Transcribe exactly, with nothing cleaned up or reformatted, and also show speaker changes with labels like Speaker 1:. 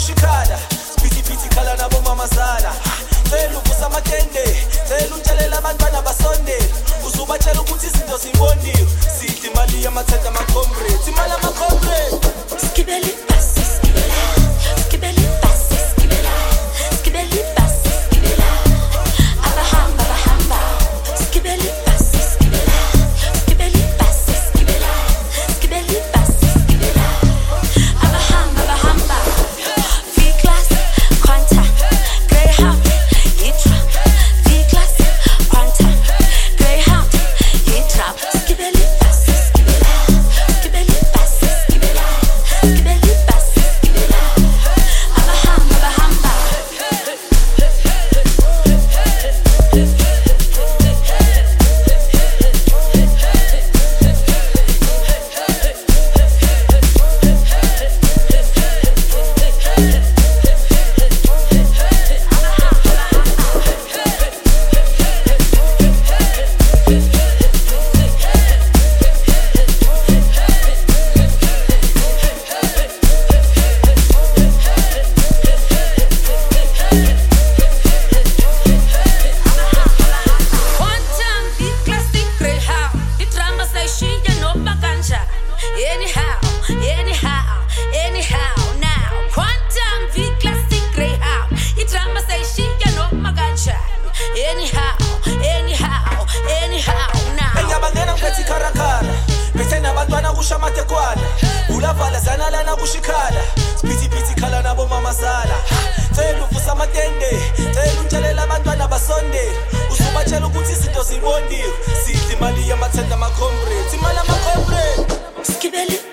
Speaker 1: kushikhala Piti piti khala nabo mamazala Cela uvusa amatende Cela utshelela abantwana basonde Uzubatshela ukuthi izinto zimboniwe Sidla imali yamathenda ama-comrades Imali ama-comrades
Speaker 2: Skibeli basi, skibela Skibeli basi, skibela Skibeli basi, skibela Abahamba, bahamba Skibeli basi, skibela Skibeli basi, skibela Skibeli basi, skibela Abahamba, bahamba V-Class, Quanta Greyhound, Yitra V-Class, Quanta Greyhound, Yitra Skibeli basi, skibela Skibeli basi, skibela Skibeli basi, skibela Abahamba, bahamba Quantum V-Classic Greyhound Idrama sayishintsha noma kanjani Anyhow, anyhow, anyhow now Quantum V-Classic Greyhound Idrama sayishintsha noma kanjani Anyhow, anyhow, anyhow now
Speaker 1: Engiyabangena ngiphethe ikharakhala Bethe nabantwana kusha amatekwana Ulavala zana lana kushikhala Piti piti khala nabo mamazala Cela uvusa amatende Cela utshelela abantwana basonde Uzubatshela ukuthi izinto zimboniwe Sidla imali yamathenda ama-comrades Imali ama-comrades
Speaker 2: Skibeli